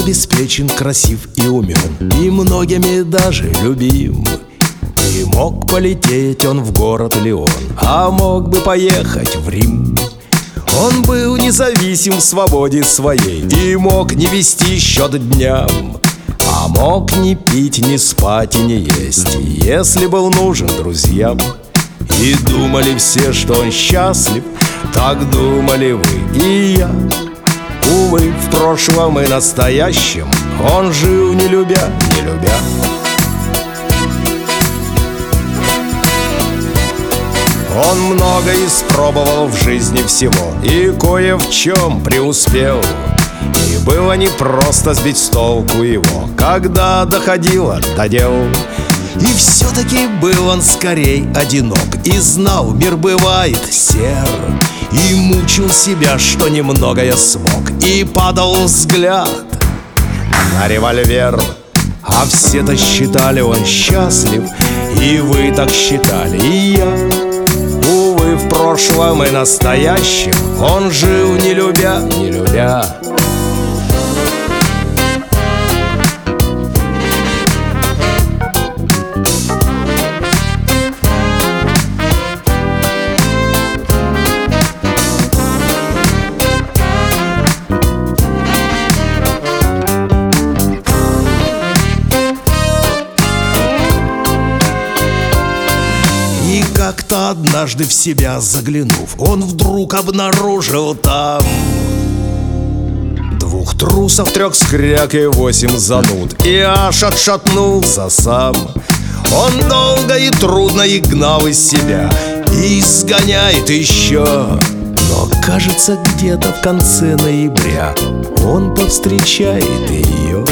обеспечен, красив и умен, и многими даже любим. И мог полететь он в город Лион, а мог бы поехать в Рим. Он был независим в свободе своей и мог не вести счет дням, а мог не пить, не спать и не есть, если был нужен друзьям. И думали все, что он счастлив, так думали вы и я. Увы, в прошлом и настоящем он жил, не любя, не любя. Он много испробовал в жизни всего и кое в чем преуспел. И было не просто сбить с толку его, когда доходило до дел. И все-таки был он скорей одинок и знал, мир бывает сер. И мучил себя, что немного я смог, и падал взгляд на револьвер. А все-то считали, он счастлив, и вы так считали, и я. Увы, в прошлом и настоящем он жил, не любя, не любя. И как-то однажды в себя заглянув, он вдруг обнаружил там 2 трусов, 3 скряг и 8 зануд, и аж отшатнулся сам. Он долго и трудно и гнал из себя, и изгоняет еще. Но кажется, где-то в конце ноября он повстречает ее.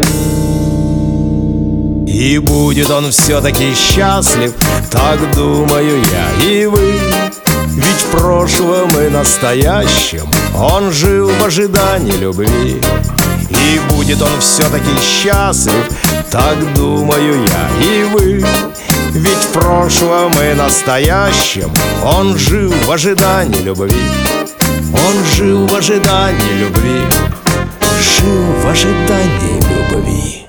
И будет он все-таки счастлив, так думаю я и вы. Ведь в прошлом и настоящем он жил в ожидании любви. И будет он все-таки счастлив, так думаю я и вы. Ведь в прошлом и настоящем он жил в ожидании любви. Он жил в ожидании любви, жил в ожидании любви.